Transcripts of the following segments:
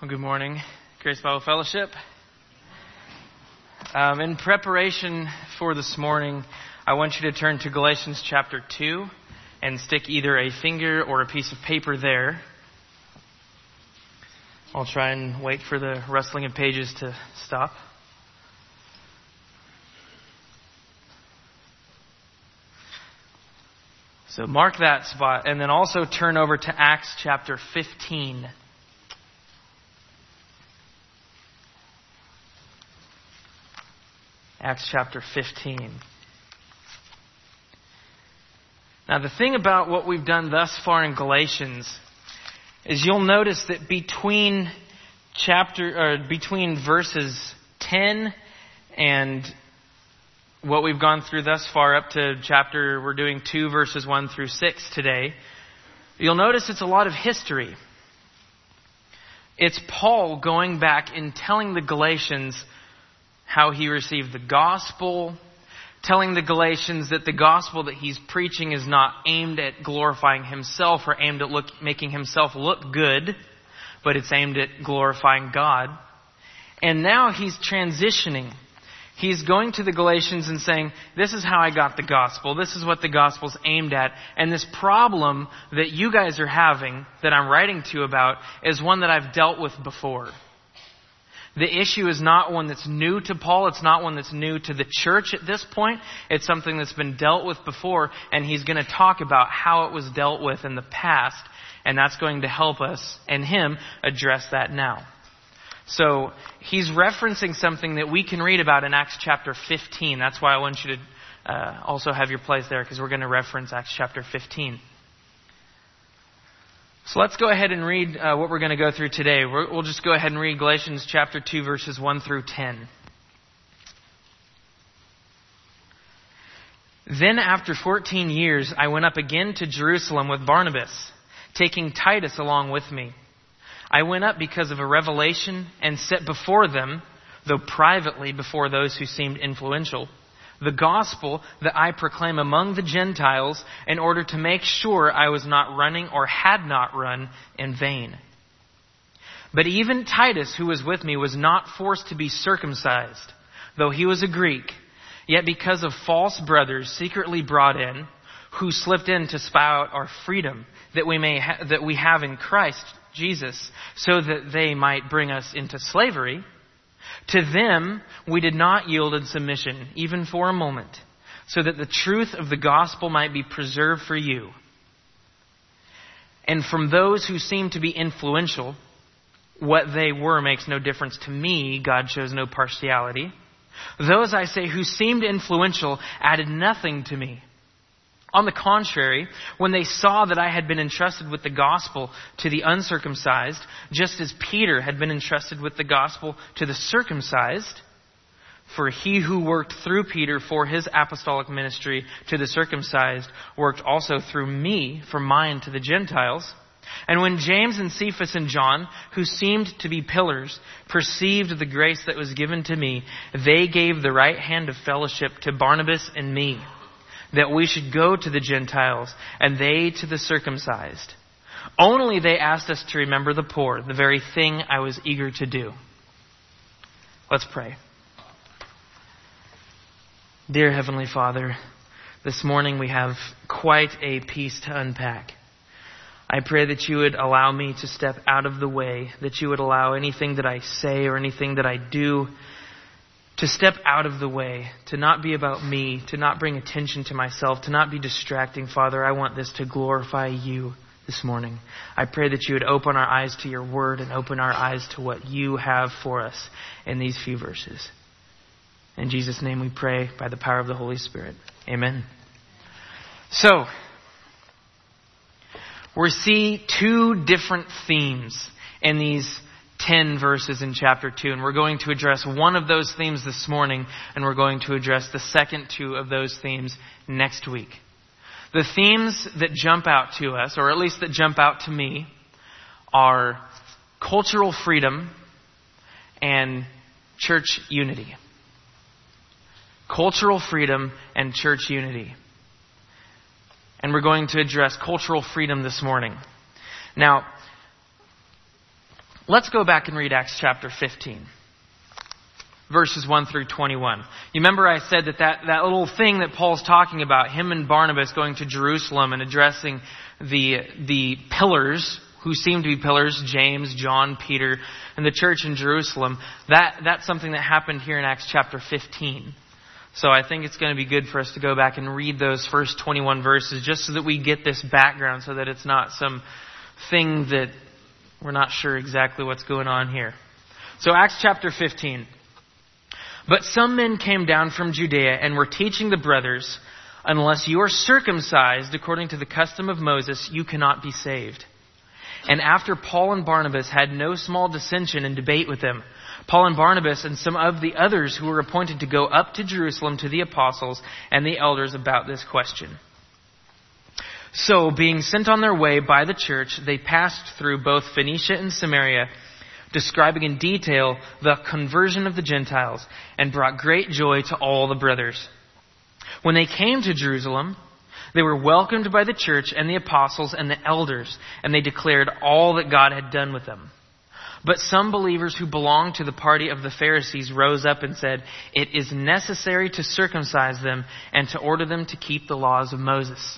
Well, good morning, Grace Bible Fellowship. In preparation for this morning, I want you to turn to Galatians chapter 2 and stick either a finger or a piece of paper there. I'll try and wait for the rustling of pages to stop. So mark that spot, and then also turn over to Acts chapter 15. Acts chapter 15. Now, the thing about what we've done thus far in Galatians is you'll notice that between verses 10 and what we've gone through thus far up to we're doing 2 verses 1 through 6 today, you'll notice it's a lot of history. It's Paul going back and telling the Galatians how he received the gospel, telling the Galatians that the gospel that he's preaching is not aimed at glorifying himself or aimed at making himself look good, but it's aimed at glorifying God. And now he's transitioning. He's going to the Galatians and saying, this is how I got the gospel. This is what the gospel's aimed at. And this problem that you guys are having, that I'm writing to you about, is one that I've dealt with before. The issue is not one that's new to Paul. It's not one that's new to the church at this point. It's something that's been dealt with before, and he's going to talk about how it was dealt with in the past, and that's going to help us and him address that now. So he's referencing something that we can read about in Acts chapter 15. That's why I want you to also have your place there, because we're going to reference Acts chapter 15. So let's go ahead and read what we're going to go through today. We'll just go ahead and read Galatians chapter 2, verses 1 through 10. Then after 14 years, I went up again to Jerusalem with Barnabas, taking Titus along with me. I went up because of a revelation and set before them, though privately before those who seemed influential, the gospel that I proclaim among the Gentiles in order to make sure I was not running or had not run in vain. But even Titus, who was with me, was not forced to be circumcised, though he was a Greek. Yet because of false brothers secretly brought in, who slipped in to spy out our freedom that we have in Christ Jesus, so that they might bring us into slavery, to them we did not yield in submission, even for a moment, so that the truth of the gospel might be preserved for you. And from those who seemed to be influential, what they were makes no difference to me. God shows no partiality. Those, I say, who seemed influential added nothing to me. On the contrary, when they saw that I had been entrusted with the gospel to the uncircumcised, just as Peter had been entrusted with the gospel to the circumcised, for he who worked through Peter for his apostolic ministry to the circumcised worked also through me for mine to the Gentiles. And when James and Cephas and John, who seemed to be pillars, perceived the grace that was given to me, they gave the right hand of fellowship to Barnabas and me, that we should go to the Gentiles, and they to the circumcised. Only they asked us to remember the poor, the very thing I was eager to do. Let's pray. Dear Heavenly Father, this morning we have quite a piece to unpack. I pray that you would allow me to step out of the way, that you would allow anything that I say or anything that I do to step out of the way, to not be about me, to not bring attention to myself, to not be distracting. Father, I want this to glorify you this morning. I pray that you would open our eyes to your word and open our eyes to what you have for us in these few verses. In Jesus' name we pray by the power of the Holy Spirit. Amen. So, we see two different themes in these 10 verses in chapter 2. And we're going to address one of those themes this morning, and we're going to address the second two of those themes next week. The themes that jump out to us, or at least that jump out to me, are cultural freedom and church unity. Cultural freedom and church unity. And we're going to address cultural freedom this morning. Now, Let's go back and read Acts chapter 15. Verses 1 through 21. You remember I said that little thing that Paul's talking about, him and Barnabas going to Jerusalem and addressing the pillars, who seem to be pillars, James, John, Peter, and the church in Jerusalem. That's something that happened here in Acts chapter 15. So I think it's going to be good for us to go back and read those first 21 verses just so that we get this background, so that it's not some thing that we're not sure exactly what's going on here. So Acts chapter 15. But some men came down from Judea and were teaching the brothers, unless you are circumcised according to the custom of Moses, you cannot be saved. And after Paul and Barnabas had no small dissension and debate with them, Paul and Barnabas and some of the others who were appointed to go up to Jerusalem to the apostles and the elders about this question. So, being sent on their way by the church, they passed through both Phoenicia and Samaria, describing in detail the conversion of the Gentiles, and brought great joy to all the brothers. When they came to Jerusalem, they were welcomed by the church and the apostles and the elders, and they declared all that God had done with them. But some believers who belonged to the party of the Pharisees rose up and said, "It is necessary to circumcise them and to order them to keep the laws of Moses."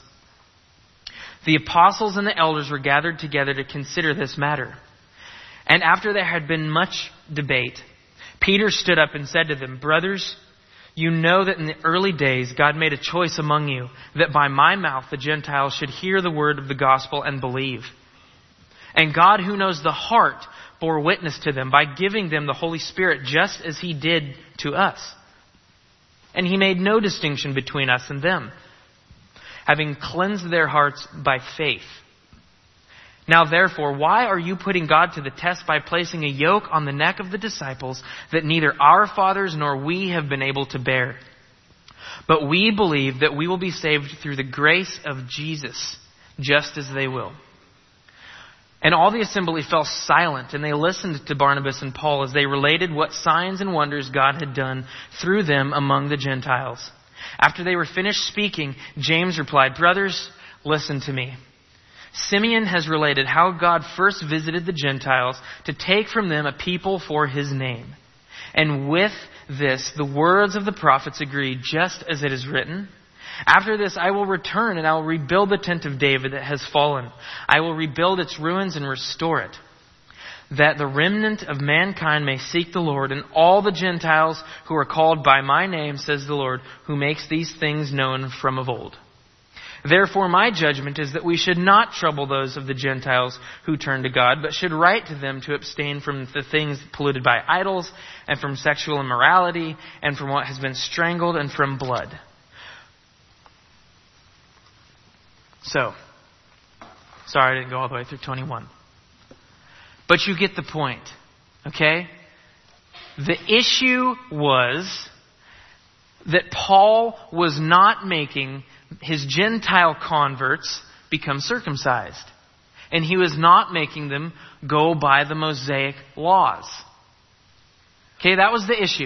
The apostles and the elders were gathered together to consider this matter. And after there had been much debate, Peter stood up and said to them, "Brothers, you know that in the early days God made a choice among you, that by my mouth the Gentiles should hear the word of the gospel and believe. And God, who knows the heart, bore witness to them by giving them the Holy Spirit, just as He did to us. And He made no distinction between us and them, having cleansed their hearts by faith. Now therefore, why are you putting God to the test by placing a yoke on the neck of the disciples that neither our fathers nor we have been able to bear? But we believe that we will be saved through the grace of Jesus, just as they will." And all the assembly fell silent, and they listened to Barnabas and Paul as they related what signs and wonders God had done through them among the Gentiles. After they were finished speaking, James replied, "Brothers, listen to me. Simeon has related how God first visited the Gentiles to take from them a people for His name. And with this, the words of the prophets agree, just as it is written, 'After this I will return and I will rebuild the tent of David that has fallen. I will rebuild its ruins and restore it, that the remnant of mankind may seek the Lord, and all the Gentiles who are called by my name, says the Lord, who makes these things known from of old. Therefore, my judgment is that we should not trouble those of the Gentiles who turn to God, but should write to them to abstain from the things polluted by idols, and from sexual immorality, and from what has been strangled, and from blood.'" So, sorry I didn't go all the way through 21. But you get the point, okay? The issue was that Paul was not making his Gentile converts become circumcised. And he was not making them go by the Mosaic laws. Okay, that was the issue.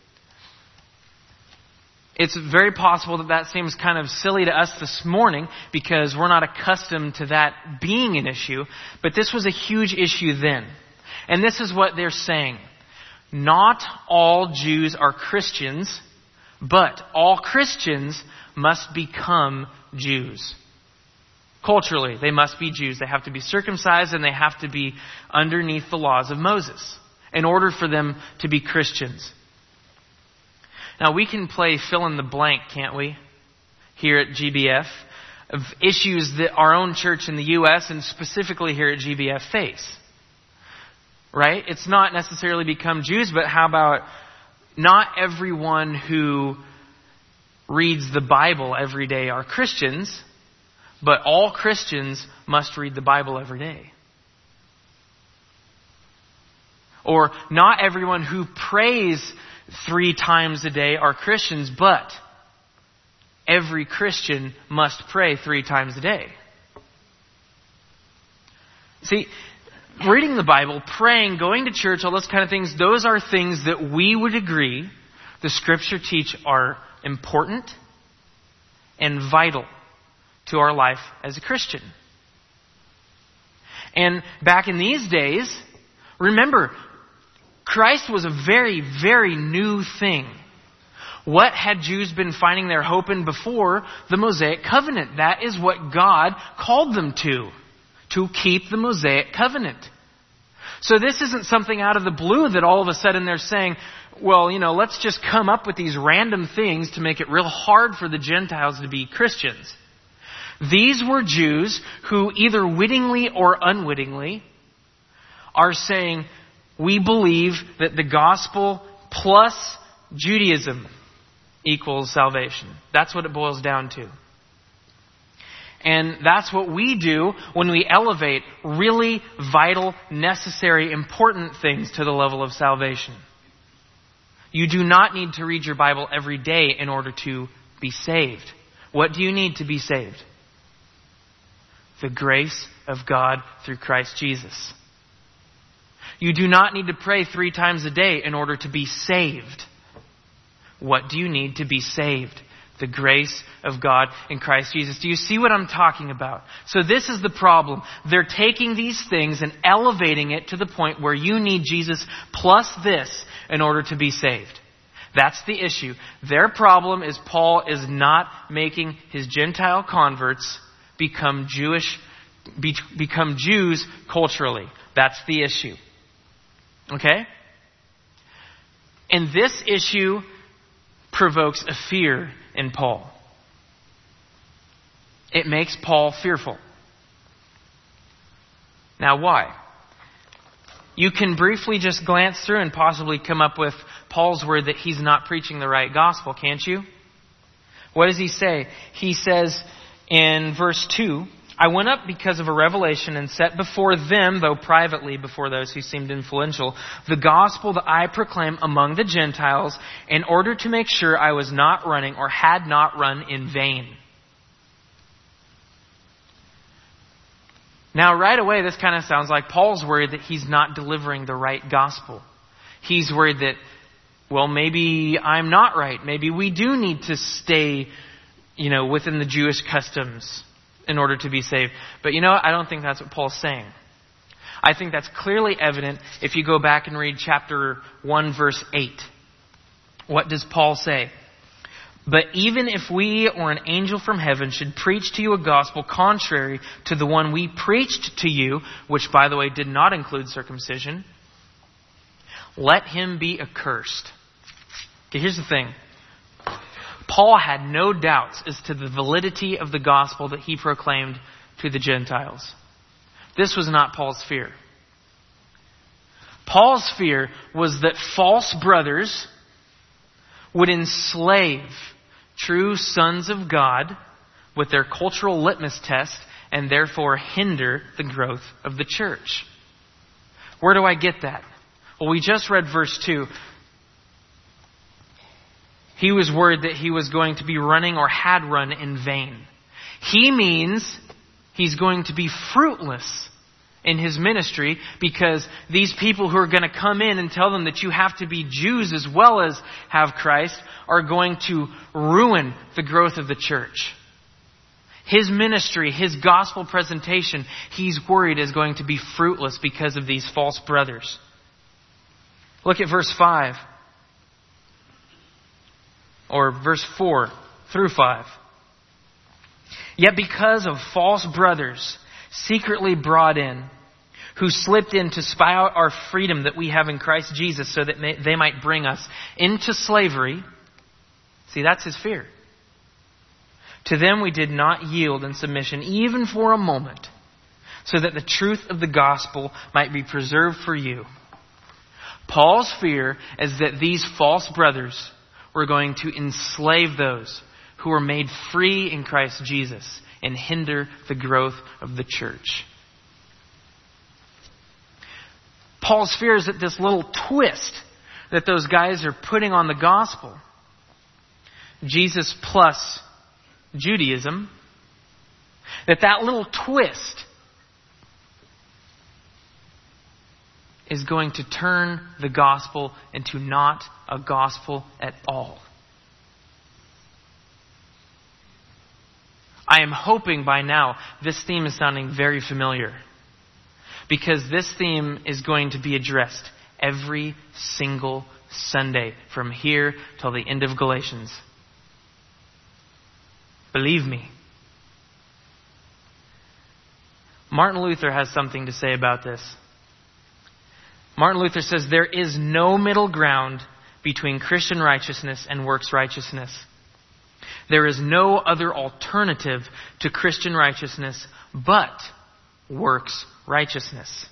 It's very possible that seems kind of silly to us this morning because we're not accustomed to that being an issue. But this was a huge issue then. And this is what they're saying. Not all Jews are Christians, but all Christians must become Jews. Culturally, they must be Jews. They have to be circumcised and they have to be underneath the laws of Moses in order for them to be Christians. Now, we can play fill in the blank, can't we? Here at GBF, of issues that our own church in the U.S. and specifically here at GBF face. Right? It's not necessarily become Jews, but how about not everyone who reads the Bible every day are Christians, but all Christians must read the Bible every day. Or not everyone who prays 3 times a day are Christians, but every Christian must pray 3 times a day. See, reading the Bible, praying, going to church, all those kind of things, those are things that we would agree the Scripture teach are important and vital to our life as a Christian. And back in these days, Remember, Christ was a very, very new thing. What had Jews been finding their hope in before the Mosaic covenant? That is what God called them to keep the Mosaic covenant. So this isn't something out of the blue that all of a sudden they're saying, well, let's just come up with these random things to make it real hard for the Gentiles to be Christians. These were Jews who either wittingly or unwittingly are saying, we believe that the gospel plus Judaism equals salvation. That's what it boils down to. And that's what we do when we elevate really vital, necessary, important things to the level of salvation. You do not need to read your Bible every day in order to be saved. What do you need to be saved? The grace of God through Christ Jesus. You do not need to pray 3 times a day in order to be saved. What do you need to be saved? The grace of God in Christ Jesus. Do you see what I'm talking about? So this is the problem. They're taking these things and elevating it to the point where you need Jesus plus this in order to be saved. That's the issue. Their problem is Paul is not making his Gentile converts become Jews culturally. That's the issue. Okay? And this issue provokes a fear in Paul. It makes Paul fearful. Now why? You can briefly just glance through and possibly come up with Paul's word that he's not preaching the right gospel, can't you? What does he say? He says in verse 2, I went up because of a revelation and set before them, though privately before those who seemed influential, the gospel that I proclaim among the Gentiles in order to make sure I was not running or had not run in vain. Now, right away, this kind of sounds like Paul's worried that he's not delivering the right gospel. He's worried that, well, maybe I'm not right. Maybe we do need to stay, within the Jewish customs in order to be saved. But I don't think that's what Paul's saying. I think that's clearly evident if you go back and read chapter 1, verse 8. What does Paul say? But even if we or an angel from heaven should preach to you a gospel contrary to the one we preached to you, which by the way did not include circumcision, let him be accursed. Okay, here's the thing. Paul had no doubts as to the validity of the gospel that he proclaimed to the Gentiles. This was not Paul's fear. Paul's fear was that false brothers would enslave true sons of God with their cultural litmus test and therefore hinder the growth of the church. Where do I get that? Well, we just read verse 2. He was worried that he was going to be running or had run in vain. He means he's going to be fruitless in his ministry because these people who are going to come in and tell them that you have to be Jews as well as have Christ are going to ruin the growth of the church. His ministry, his gospel presentation, he's worried is going to be fruitless because of these false brothers. Look at verse 5. Or verse 4 through 5. Yet because of false brothers secretly brought in, who slipped in to spy out our freedom that we have in Christ Jesus so that they might bring us into slavery. See, that's his fear. To them we did not yield in submission even for a moment, so that the truth of the gospel might be preserved for you. Paul's fear is that these false brothers were going to enslave those who were made free in Christ Jesus and hinder the growth of the church. Paul's fear is that this little twist that those guys are putting on the gospel, Jesus plus Judaism, that little twist is going to turn the gospel into not a gospel at all. I am hoping by now this theme is sounding very familiar. because this theme is going to be addressed every single Sunday from here till the end of Galatians. Believe me. Martin Luther has something to say about this. Martin Luther says there is no middle ground between Christian righteousness and works righteousness. There is no other alternative to Christian righteousness but works righteousness.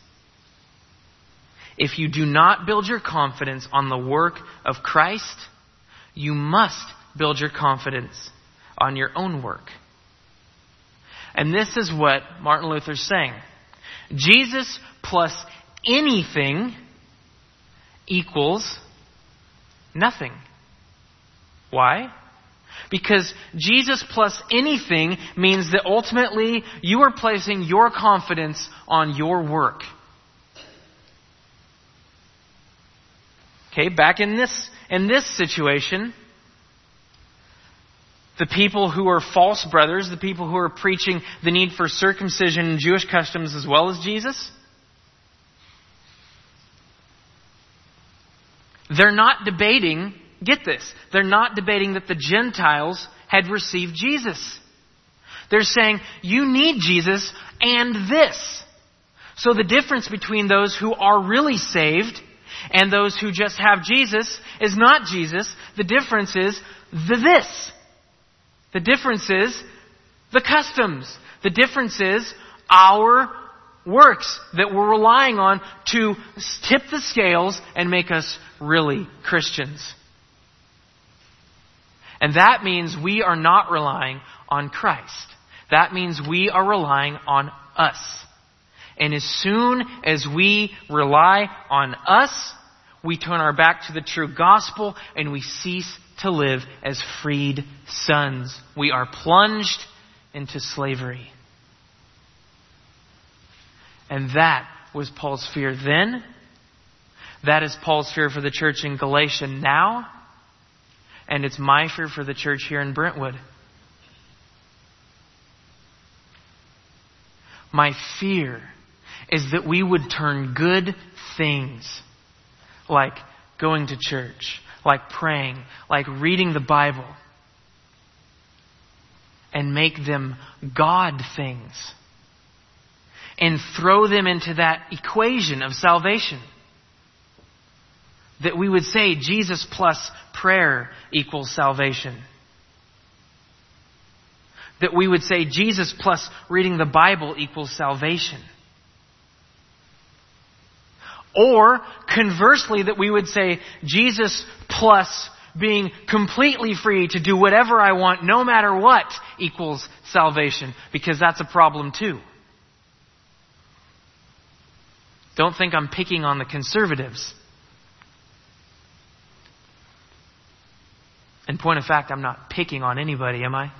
If you do not build your confidence on the work of Christ, you must build your confidence on your own work. And this is what Martin Luther's saying. Jesus plus anything equals nothing. Why? Because Jesus plus anything means that ultimately you are placing your confidence on your work. Okay, back in this situation, the people who are false brothers, the people who are preaching the need for circumcision and Jewish customs as well as Jesus, they're not debating, get this, they're not debating that the Gentiles had received Jesus. They're saying, you need Jesus and this. So the difference between those who are really saved and those who just have Jesus is not Jesus. The difference is this. The difference is the customs. The difference is our works that we're relying on to tip the scales and make us really Christians. And that means we are not relying on Christ. That means we are relying on us. And as soon as we rely on us, we turn our back to the true gospel and we cease to live as freed sons. We are plunged into slavery. And that was Paul's fear then. That is Paul's fear for the church in Galatia now. And it's my fear for the church here in Brentwood. My fear is that we would turn good things like going to church, like praying, like reading the Bible, and make them God things. And throw them into that equation of salvation. That we would say Jesus plus prayer equals salvation. That we would say Jesus plus reading the Bible equals salvation. Or, conversely, that we would say Jesus plus being completely free to do whatever I want, no matter what, equals salvation. Because that's a problem too. Don't think I'm picking on the conservatives. In point of fact, I'm not picking on anybody, am I?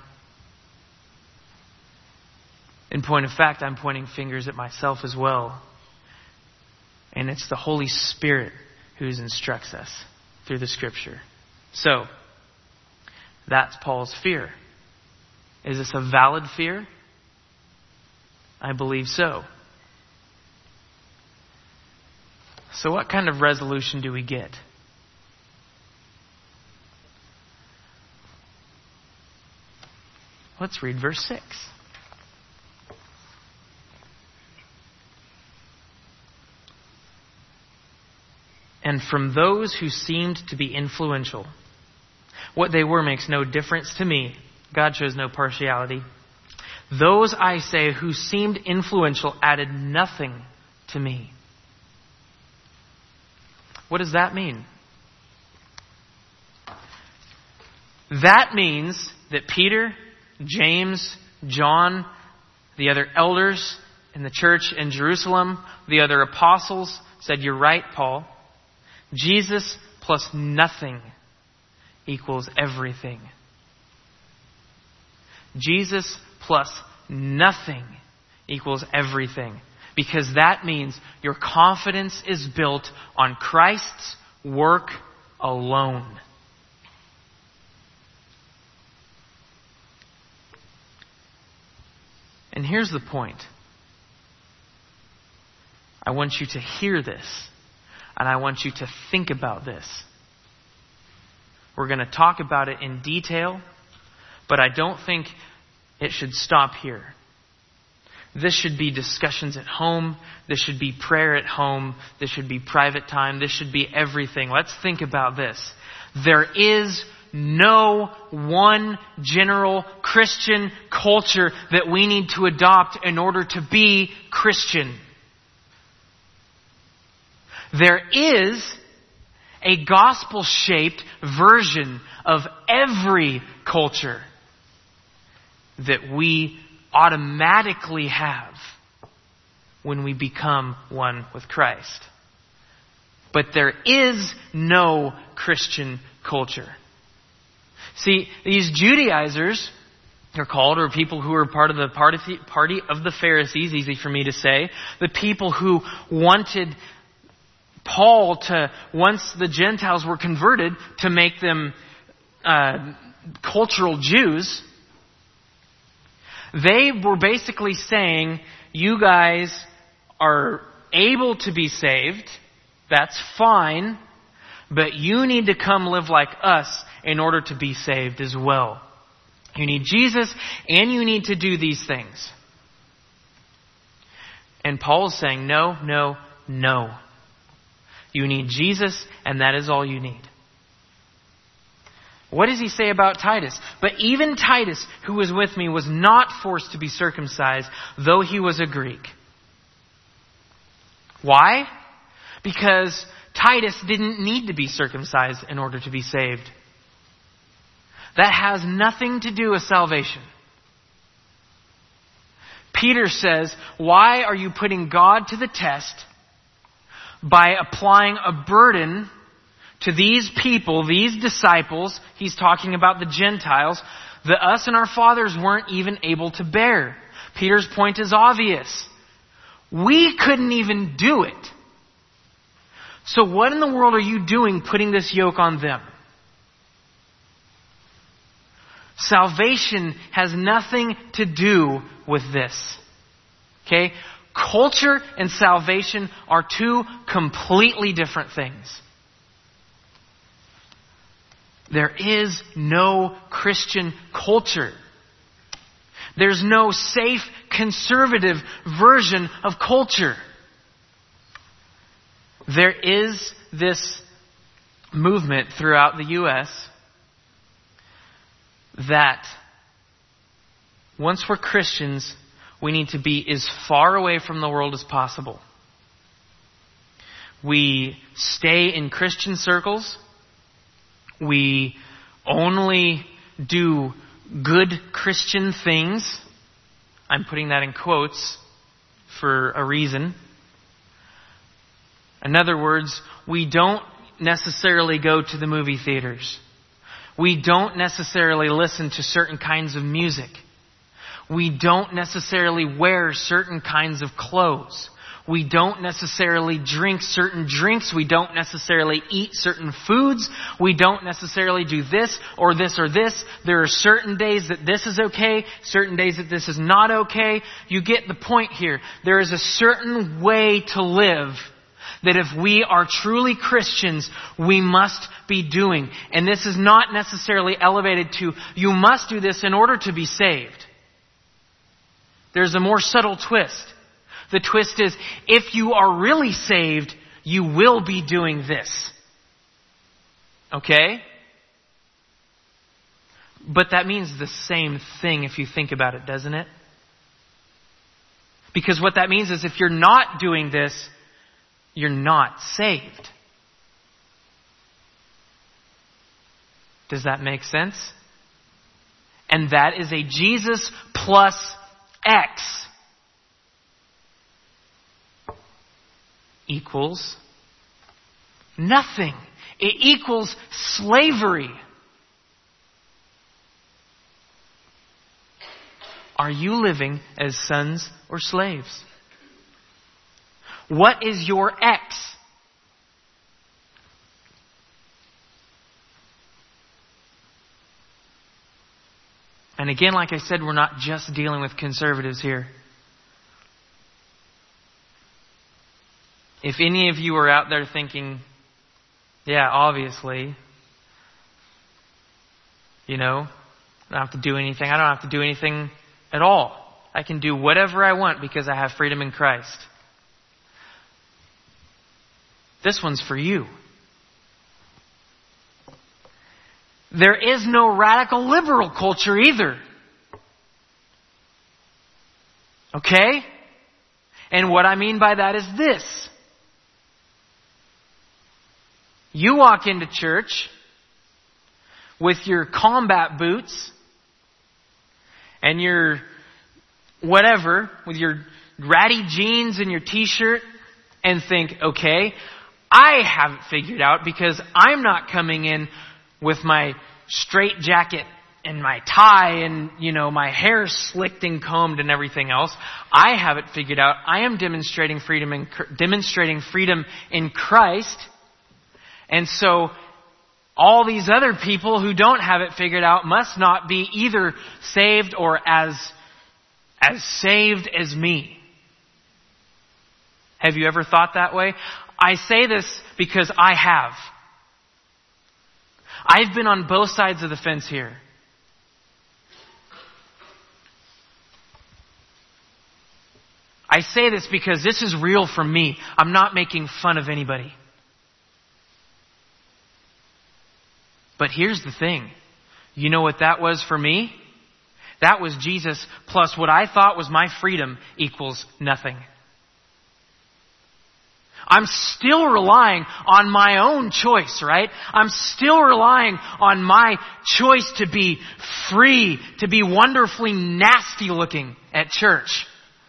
In point of fact, I'm pointing fingers at myself as well. And it's the Holy Spirit who instructs us through the Scripture. So, that's Paul's fear. Is this a valid fear? I believe so. So what kind of resolution do we get? Let's read verse 6. And from those who seemed to be influential, what they were makes no difference to me. God shows no partiality. Those, I say, who seemed influential added nothing to me. What does that mean? That means that Peter, James, John, the other elders in the church in Jerusalem, the other apostles said, you're right, Paul. Jesus plus nothing equals everything. Jesus plus nothing equals everything. Because that means your confidence is built on Christ's work alone. And here's the point. I want you to hear this, and I want you to think about this. We're going to talk about it in detail, but I don't think it should stop here. This should be discussions at home. This should be prayer at home. This should be private time. This should be everything. Let's think about this. There is no one general Christian culture that we need to adopt in order to be Christian. There is a gospel-shaped version of every culture that we automatically have when we become one with Christ. But there is no Christian culture. See, these Judaizers are called, or people who are part of the party of the Pharisees, easy for me to say, the people who wanted Paul to, once the Gentiles were converted, to make them cultural Jews. They were basically saying, you guys are able to be saved, that's fine, but you need to come live like us in order to be saved as well. You need Jesus, and you need to do these things. And Paul is saying, no, no, no. You need Jesus, and that is all you need. What does he say about Titus? But even Titus, who was with me, was not forced to be circumcised, though he was a Greek. Why? Because Titus didn't need to be circumcised in order to be saved. That has nothing to do with salvation. Peter says, why are you putting God to the test by applying a burden to these people, these disciples? He's talking about the Gentiles, that us and our fathers weren't even able to bear. Peter's point is obvious. We couldn't even do it. So what in the world are you doing putting this yoke on them? Salvation has nothing to do with this. Okay? Culture and salvation are two completely different things. There is no Christian culture. There's no safe, conservative version of culture. There is this movement throughout the U.S. that once we're Christians, we need to be as far away from the world as possible. We stay in Christian circles. We only do good Christian things. I'm putting that in quotes for a reason. In other words, we don't necessarily go to the movie theaters. We don't necessarily listen to certain kinds of music. We don't necessarily wear certain kinds of clothes. We don't necessarily drink certain drinks. We don't necessarily eat certain foods. We don't necessarily do this or this or this. There are certain days that this is okay, certain days that this is not okay. You get the point here. There is a certain way to live that if we are truly Christians, we must be doing. And this is not necessarily elevated to, you must do this in order to be saved. There's a more subtle twist. The twist is, if you are really saved, you will be doing this. Okay? But that means the same thing if you think about it, doesn't it? Because what that means is if you're not doing this, you're not saved. Does that make sense? And that is a Jesus plus X equals nothing. It equals slavery. Are you living as sons or slaves? What is your X? And again, like I said, we're not just dealing with conservatives here. If any of you are out there thinking, yeah, obviously, I don't have to do anything. I don't have to do anything at all. I can do whatever I want because I have freedom in Christ. This one's for you. There is no radical liberal culture either. Okay? And what I mean by that is this. You walk into church with your combat boots and your whatever, with your ratty jeans and your t-shirt, and think, okay, I have it figured out because I'm not coming in with my straight jacket and my tie and, my hair slicked and combed and everything else. I have it figured out. I am demonstrating freedom in Christ. And so all these other people who don't have it figured out must not be either saved or as saved as me. Have you ever thought that way? I say this because I have. I've been on both sides of the fence here. I say this because this is real for me. I'm not making fun of anybody. But here's the thing. You know what that was for me? That was Jesus plus what I thought was my freedom equals nothing. I'm still relying on my own choice, right? I'm still relying on my choice to be free, to be wonderfully nasty looking at church.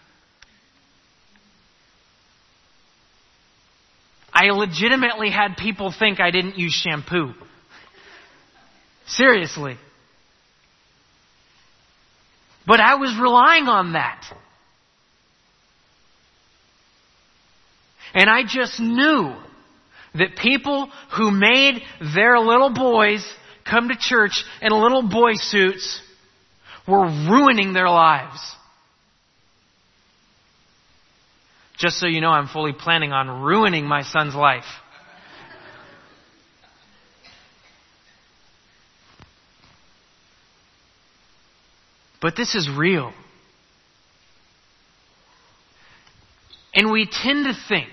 I legitimately had people think I didn't use shampoo. Seriously. But I was relying on that. And I just knew that people who made their little boys come to church in little boy suits were ruining their lives. Just so you know, I'm fully planning on ruining my son's life. But this is real. And we tend to think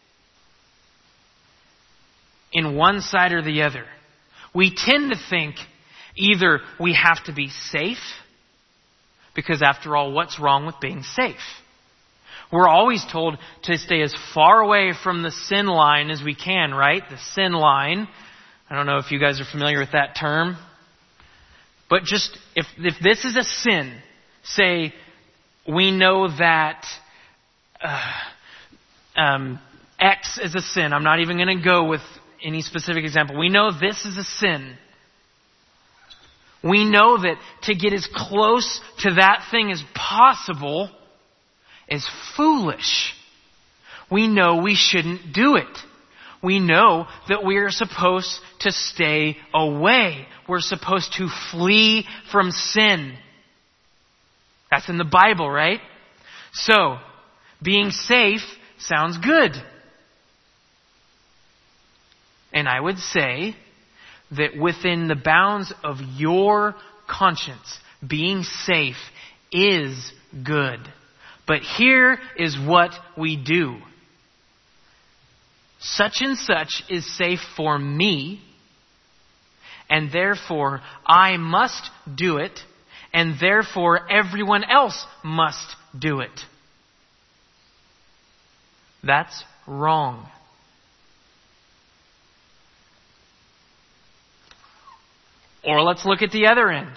in one side or the other. We tend to think either we have to be safe, because after all, what's wrong with being safe? We're always told to stay as far away from the sin line as we can, right? The sin line. I don't know if you guys are familiar with that term. But just, if this is a sin, say we know that X is a sin. I'm not even going to go with any specific example. We know this is a sin. We know that to get as close to that thing as possible is foolish. We know we shouldn't do it. We know that we are supposed to stay away. We're supposed to flee from sin. That's in the Bible, right? So, being safe sounds good. And I would say that within the bounds of your conscience, being safe is good. But here is what we do. Such and such is safe for me, and therefore I must do it, and therefore everyone else must do it. That's wrong. Or let's look at the other end.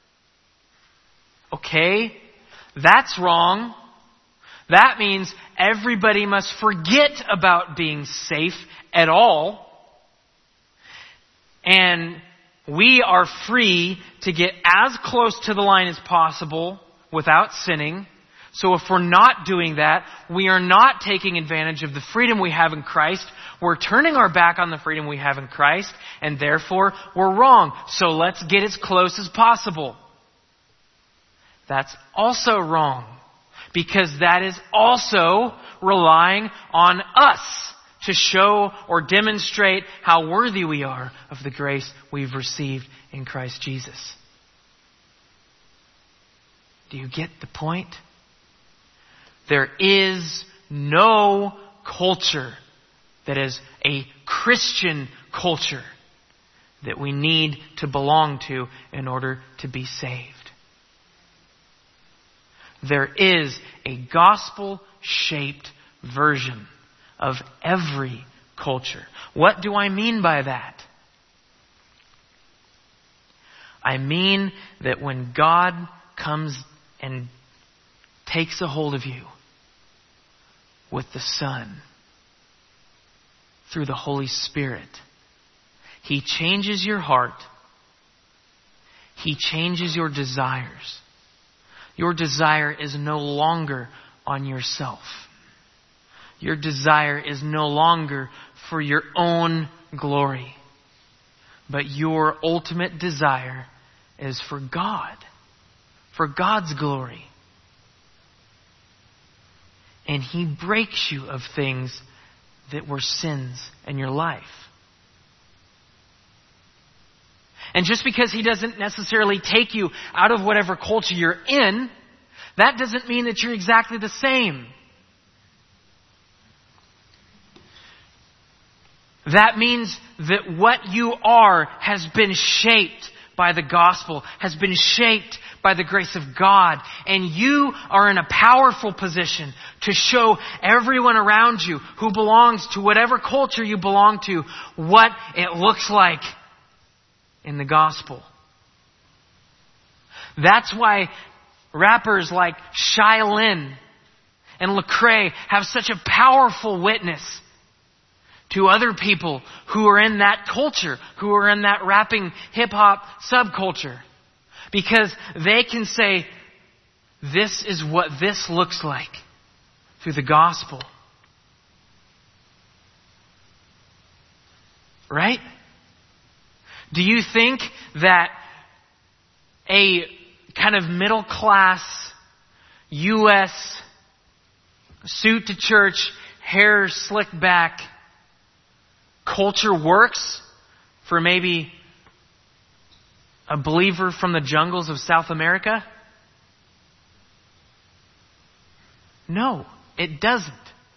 Okay, that's wrong. That means everybody must forget about being safe at all. And we are free to get as close to the line as possible without sinning. So if we're not doing that, we are not taking advantage of the freedom we have in Christ. We're turning our back on the freedom we have in Christ, and therefore we're wrong. So let's get as close as possible. That's also wrong. because that is also relying on us to show or demonstrate how worthy we are of the grace we've received in Christ Jesus. Do you get the point? There is no culture that is a Christian culture that we need to belong to in order to be saved. There is a gospel-shaped version of every culture. What do I mean by that? I mean that when God comes and takes a hold of you with the Son through the Holy Spirit, He changes your heart. He changes your desires. Your desire is no longer on yourself. Your desire is no longer for your own glory. But your ultimate desire is for God. For God's glory. And He breaks you of things that were sins in your life. And just because He doesn't necessarily take you out of whatever culture you're in, that doesn't mean that you're exactly the same. That means that what you are has been shaped by the gospel, has been shaped by the grace of God. And you are in a powerful position to show everyone around you who belongs to whatever culture you belong to what it looks like in the gospel. That's why rappers like Shai Linne and Lecrae have such a powerful witness to other people who are in that culture, who are in that rapping hip-hop subculture. Because they can say, this is what this looks like through the gospel. Right? Do you think that a kind of middle-class U.S. suit to church, hair slicked back culture works for maybe a believer from the jungles of South America? No, it doesn't.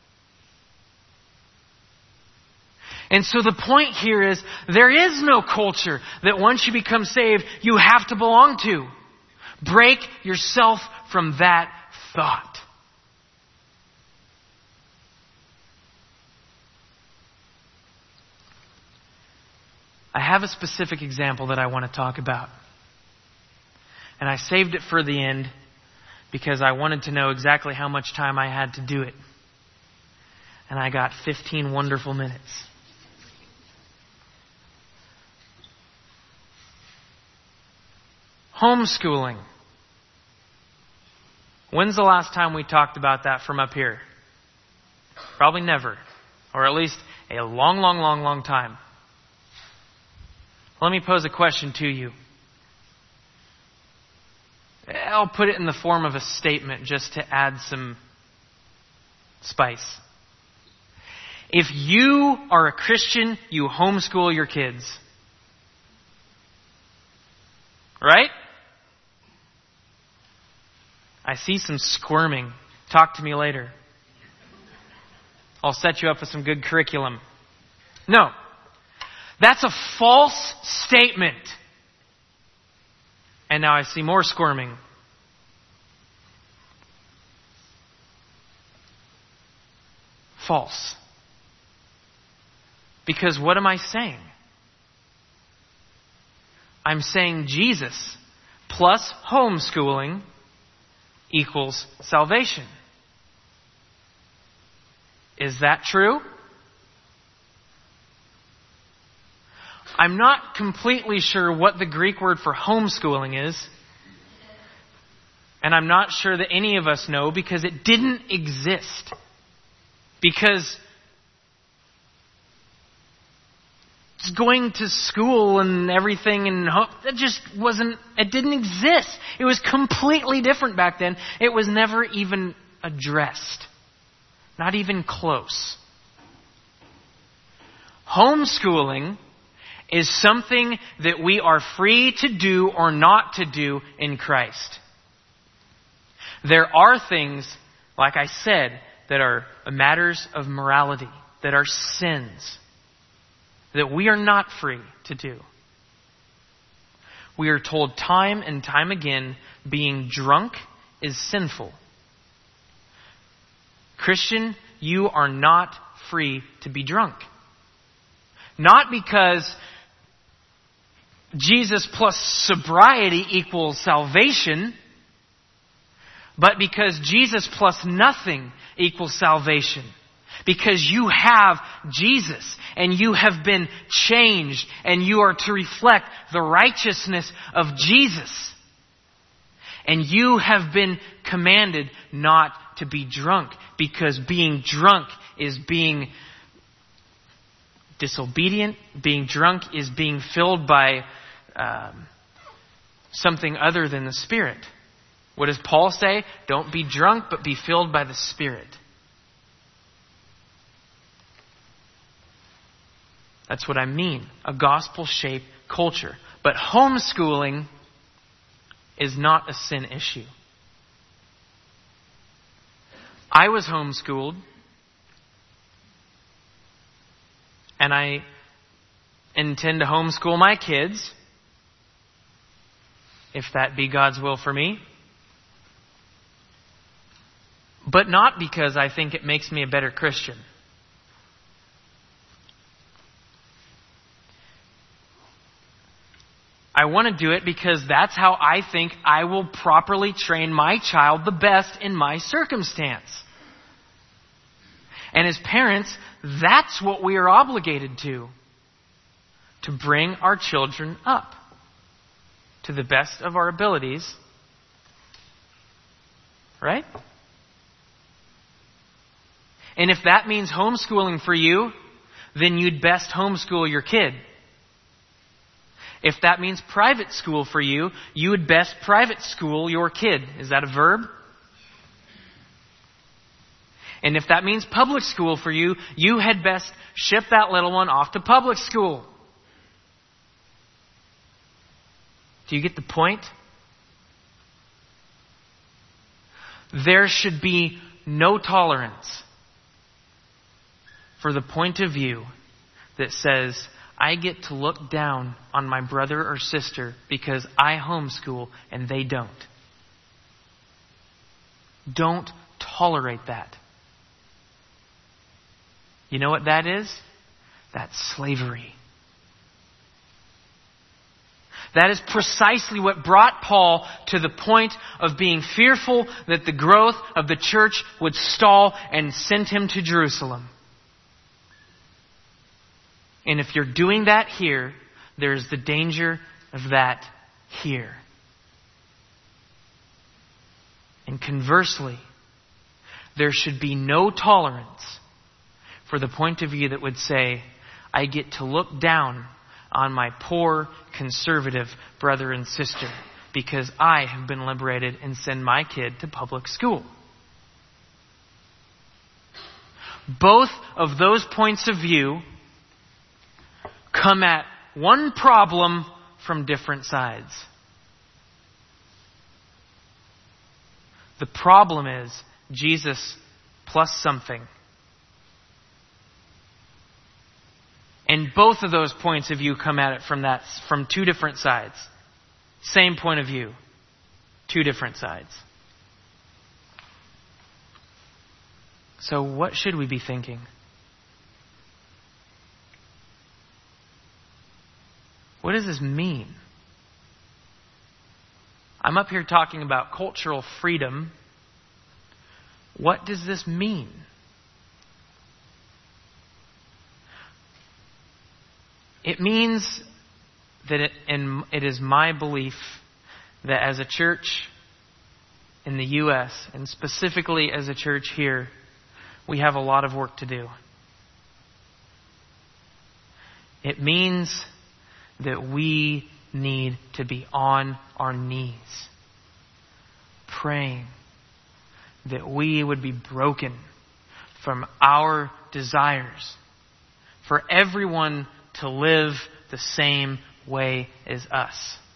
And so the point here is, there is no culture that once you become saved, you have to belong to. Break yourself from that thought. I have a specific example that I want to talk about. And I saved it for the end because I wanted to know exactly how much time I had to do it. And I got 15 wonderful minutes. Homeschooling. When's the last time we talked about that from up here? Probably never. Or at least a long time. Let me pose a question to you. I'll put it in the form of a statement just to add some spice. If you are a Christian, you homeschool your kids. Right? I see some squirming. Talk to me later. I'll set you up with some good curriculum. No. That's a false statement. And now I see more squirming. False. Because what am I saying? I'm saying Jesus plus homeschooling equals salvation. Is that true? I'm not completely sure what the Greek word for homeschooling is. And I'm not sure that any of us know because it didn't exist. Because going to school and everything and that just wasn't, it didn't exist. It was completely different back then. It was never even addressed. Not even close. Homeschooling is something that we are free to do or not to do in Christ. There are things, like I said, that are matters of morality, that are sins, that we are not free to do. We are told time and time again, being drunk is sinful. Christian, you are not free to be drunk. Not because Jesus plus sobriety equals salvation, but because Jesus plus nothing equals salvation. Because you have Jesus and you have been changed and you are to reflect the righteousness of Jesus. And you have been commanded not to be drunk, because being drunk is being disobedient. Being drunk is being filled by something other than the Spirit. What does Paul say? Don't be drunk, but be filled by the Spirit. That's what I mean. A gospel-shaped culture. But homeschooling is not a sin issue. I was homeschooled, and I intend to homeschool my kids, if that be God's will for me. But not because I think it makes me a better Christian. I want to do it because that's how I think I will properly train my child the best in my circumstance. And as parents, that's what we are obligated to bring our children up to the best of our abilities. Right? And if that means homeschooling for you, then you'd best homeschool your kid. If that means private school for you, you would best private school your kid. Is that a verb? And if that means public school for you, you had best ship that little one off to public school. Do you get the point? There should be no tolerance for the point of view that says, I get to look down on my brother or sister because I homeschool and they don't. Don't tolerate that. You know what that is? That's slavery. That is precisely what brought Paul to the point of being fearful that the growth of the church would stall and sent him to Jerusalem. And if you're doing that here, there's the danger of that here. And conversely, there should be no tolerance for the point of view that would say, I get to look down on my poor, conservative brother and sister because I have been liberated and send my kid to public school. Both of those points of view come at one problem from different sides. The problem is Jesus plus something. And both of those points of view come at it from two different sides. Same point of view, two different sides. So what should we be thinking? What does this mean? I'm up here talking about cultural freedom. What does this mean? It means that it is my belief that as a church in the U.S., and specifically as a church here, we have a lot of work to do. It means that we need to be on our knees, praying, that we would be broken from our desires for everyone to live the same way as us.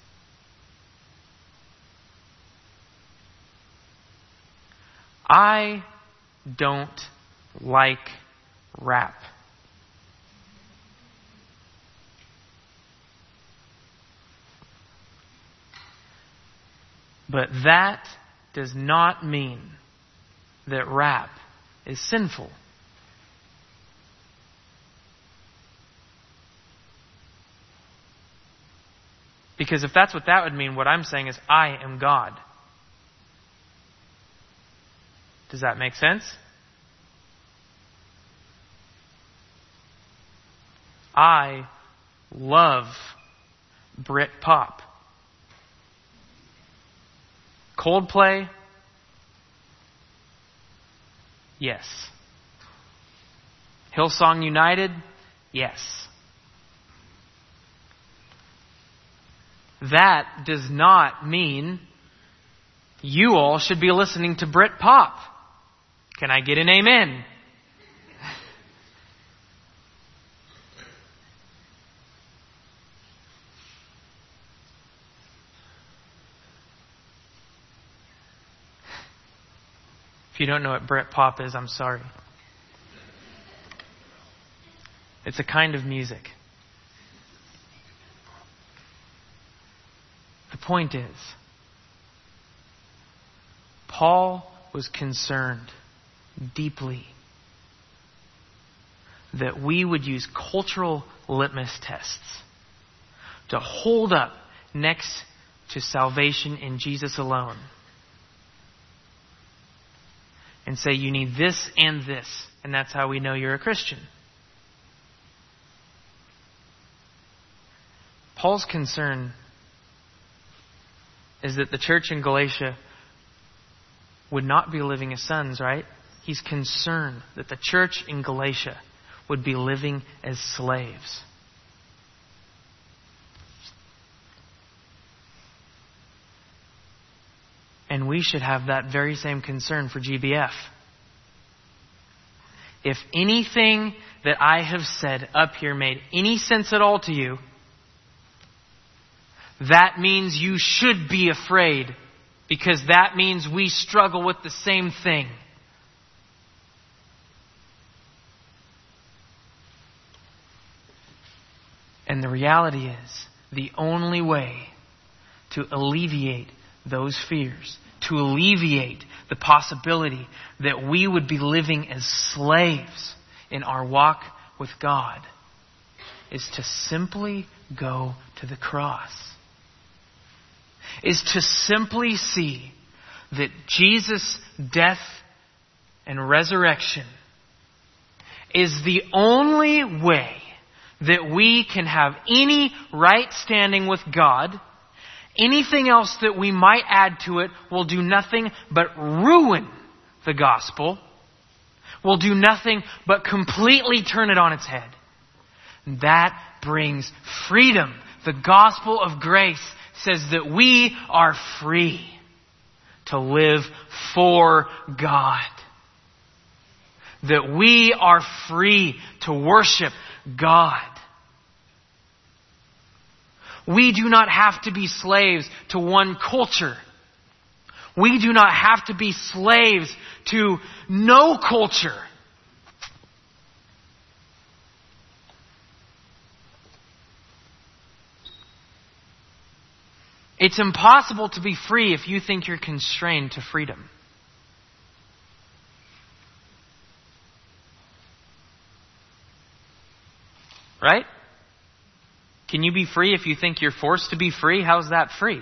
I don't like rap. But that does not mean that rap is sinful. Because if that's what that would mean, what I'm saying is I am God. Does that make sense? I love Brit pop. Coldplay? Yes. Hillsong United? Yes. That does not mean you all should be listening to Brit pop. Can I get an amen? If you don't know what Brit pop is, I'm sorry. It's a kind of music. The point is, Paul was concerned deeply that we would use cultural litmus tests to hold up next to salvation in Jesus alone and say you need this and this, and that's how we know you're a Christian. Paul's concern is that the church in Galatia would not be living as sons, right? He's concerned that the church in Galatia would be living as slaves. And we should have that very same concern for GBF. If anything that I have said up here made any sense at all to you, that means you should be afraid, because that means we struggle with the same thing. And the reality is, the only way to alleviate those fears, to alleviate the possibility that we would be living as slaves in our walk with God, is to simply go to the cross. Is to simply see that Jesus' death and resurrection is the only way that we can have any right standing with God. Anything else that we might add to it will do nothing but ruin the gospel, will do nothing but completely turn it on its head. That brings freedom. The gospel of grace says that we are free to live for God. That we are free to worship God. We do not have to be slaves to one culture. We do not have to be slaves to no culture. It's impossible to be free if you think you're constrained to freedom. Right? Can you be free if you think you're forced to be free? How's that free?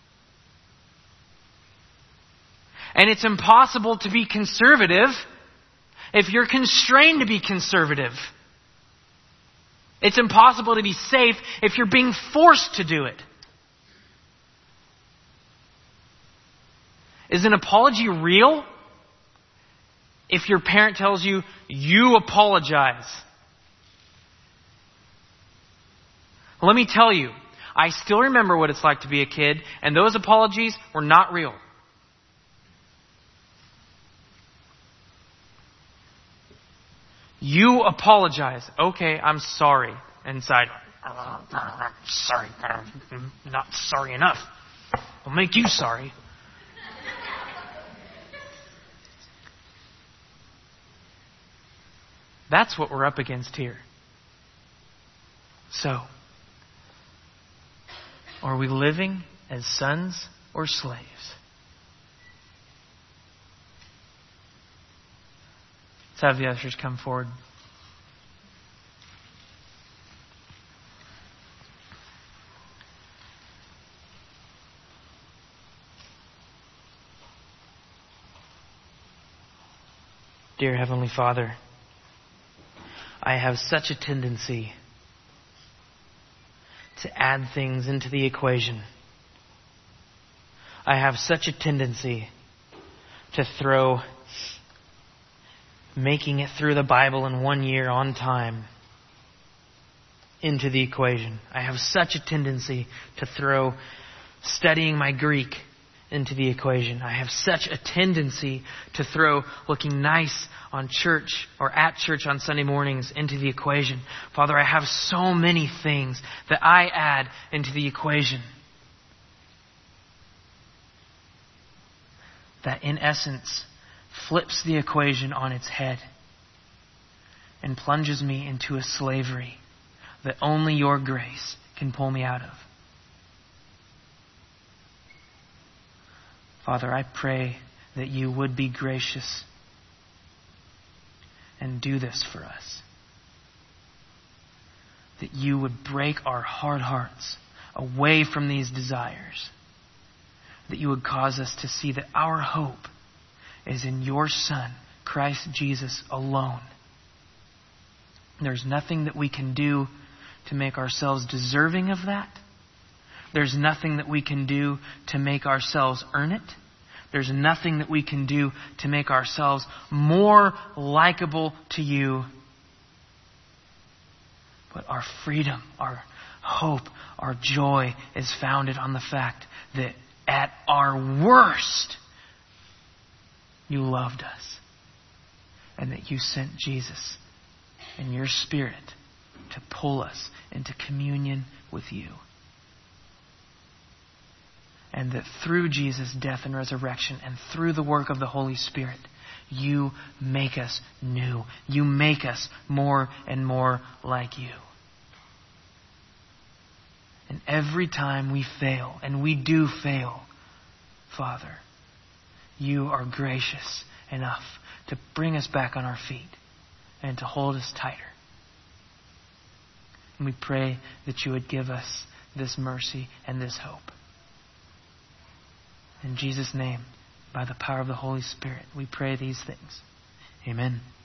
And it's impossible to be conservative if you're constrained to be conservative. It's impossible to be safe if you're being forced to do it. Is an apology real if your parent tells you, you apologize? Let me tell you, I still remember what it's like to be a kid, and those apologies were not real. You apologize. Okay, I'm sorry. Inside, I'm sorry. I'm not sorry enough. I'll make you sorry. That's what we're up against here. So, are we living as sons or slaves? Let's have the ushers come forward. Dear Heavenly Father, I have such a tendency to add things into the equation. I have such a tendency to throw making it through the Bible in 1 year on time into the equation. I have such a tendency to throw studying my Greek into the equation. I have such a tendency to throw looking nice on church or at church on Sunday mornings into the equation. Father, I have so many things that I add into the equation that in essence flips the equation on its head and plunges me into a slavery that only your grace can pull me out of. Father, I pray that you would be gracious and do this for us. That you would break our hard hearts away from these desires. That you would cause us to see that our hope is in your Son, Christ Jesus alone. There's nothing that we can do to make ourselves deserving of that. There's nothing that we can do to make ourselves earn it. There's nothing that we can do to make ourselves more likable to you. But our freedom, our hope, our joy is founded on the fact that at our worst, you loved us. And that you sent Jesus and your Spirit to pull us into communion with you. And that through Jesus' death and resurrection and through the work of the Holy Spirit, you make us new. You make us more and more like you. And every time we fail, and we do fail, Father, you are gracious enough to bring us back on our feet and to hold us tighter. And we pray that you would give us this mercy and this hope. In Jesus' name, by the power of the Holy Spirit, we pray these things. Amen.